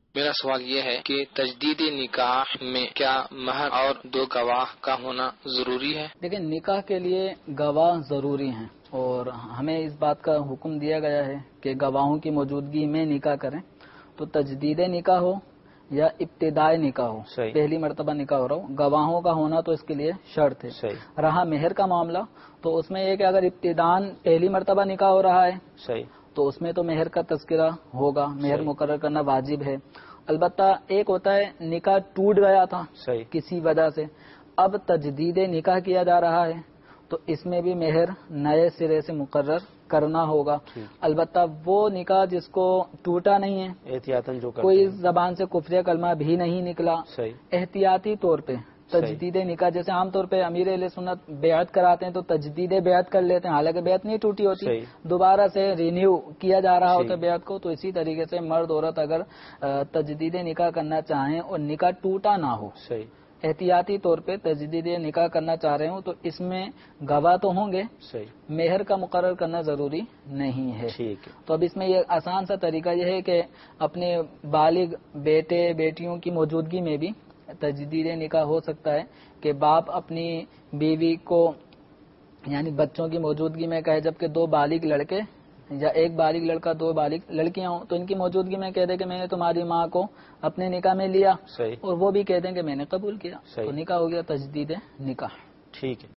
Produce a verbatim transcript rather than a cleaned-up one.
میرا سوال یہ ہے کہ تجدید نکاح میں کیا مہر اور دو گواہ کا ہونا ضروری ہے؟ لیکن نکاح کے لیے گواہ ضروری ہیں، اور ہمیں اس بات کا حکم دیا گیا ہے کہ گواہوں کی موجودگی میں نکاح کریں، تو تجدید نکاح ہو یا ابتدائی نکاح ہو، صحیح. پہلی مرتبہ نکاح ہو رہا ہو، گواہوں کا ہونا تو اس کے لیے شرط ہے. صحیح. رہا مہر کا معاملہ، تو اس میں یہ کہ اگر ابتدان پہلی مرتبہ نکاح ہو رہا ہے صحیح تو اس میں تو مہر کا تذکرہ ہوگا، مہر مقرر کرنا واجب ہے. البتہ ایک ہوتا ہے نکاح ٹوٹ گیا تھا صحیح کسی وجہ سے، اب تجدید نکاح کیا جا رہا ہے، تو اس میں بھی مہر نئے سرے سے مقرر کرنا ہوگا. البتہ وہ نکاح جس کو ٹوٹا نہیں ہے، احتیاطاً جو کوئی زبان سے کفر کلمہ بھی نہیں نکلا، صحیح احتیاطی طور پہ تجدید نکاح، جیسے عام طور پہ امیر اہل سنت بیعت کراتے ہیں تو تجدید بیعت کر لیتے ہیں، حالانکہ بیعت نہیں ٹوٹی ہوتی، صحیح. دوبارہ سے رینیو کیا جا رہا ہوتا ہے صحیح. بیعت کو. تو اسی طریقے سے مرد عورت اگر تجدید نکاح کرنا چاہیں اور نکاح ٹوٹا نہ ہو، صحیح احتیاطی طور پہ تجدید نکاح کرنا چاہ رہے ہوں، تو اس میں گواہ تو ہوں گے، صحیح مہر کا مقرر کرنا ضروری نہیں ہے. ٹھیک ہے. تو اب اس میں یہ آسان سا طریقہ یہ ہے کہ اپنے بالغ بیٹے بیٹیوں کی موجودگی میں بھی تجدید نکاح ہو سکتا ہے کہ باپ اپنی بیوی کو یعنی بچوں کی موجودگی میں کہے، جبکہ دو بالغ لڑکے یا ایک بالغ لڑکا دو بالغ لڑکیاں ہوں تو ان کی موجودگی میں کہہ دے کہ میں نے تمہاری ماں کو اپنے نکاح میں لیا، صحیح. اور وہ بھی کہہ دیں کہ میں نے قبول کیا، صحیح. تو نکاح ہو گیا تجدید نکاح. ٹھیک ہے.